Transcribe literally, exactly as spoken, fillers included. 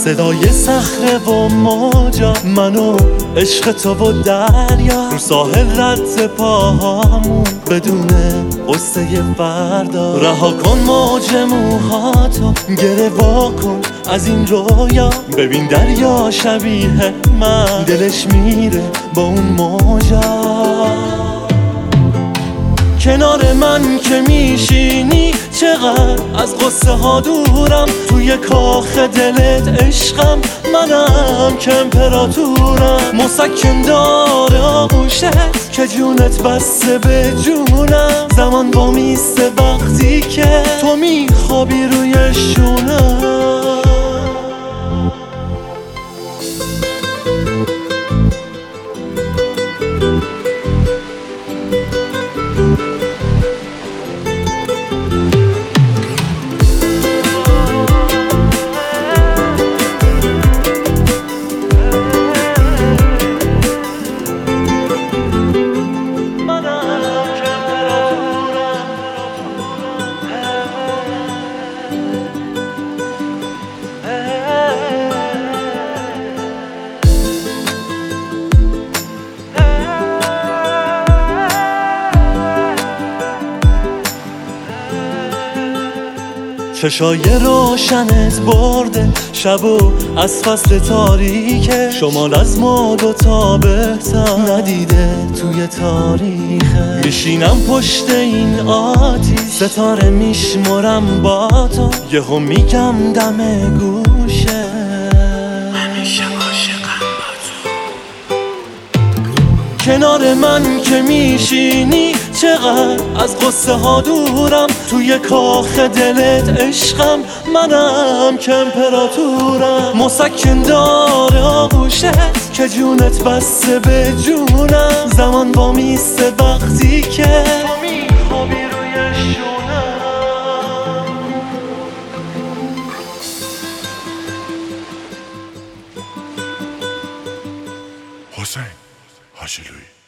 صدای صخره و موجا، منو عشق تو و دریا، رو ساحل رد پاهامون بدون قصه فردا. رها کن موج موهاتو، گره وا کن از این رویا، ببین دریا شبیه من دلش میره با اون موجا. کنار من که میشینی چقدر از قصه ها دورم، توی کاخ دلت عشقم، منم که امپراتورم. مسکن داره آغوشت که جونت بسته به جونم، زمان با میسته وقتی که تو میخوابی روی شونم. چشای روشنت برده شبو از فصل تاریکه، شمال از ما دوتا بهتر ندیده توی تاریخه. میشینم پشت این آتیش ستاره میشمرم با تو، یهو میگم دم گوشه همیشه عاشقم با تو. کنار من که میشینی چقدر از قصه ها دورم، توی کاخ دلت عشقم، منم که امپراتورم. مسکن داره آغوشت که جونت بسته به جونم، زمان با میسته وقتی که تو میخوابی روی شونم. حسین حاجی لویی.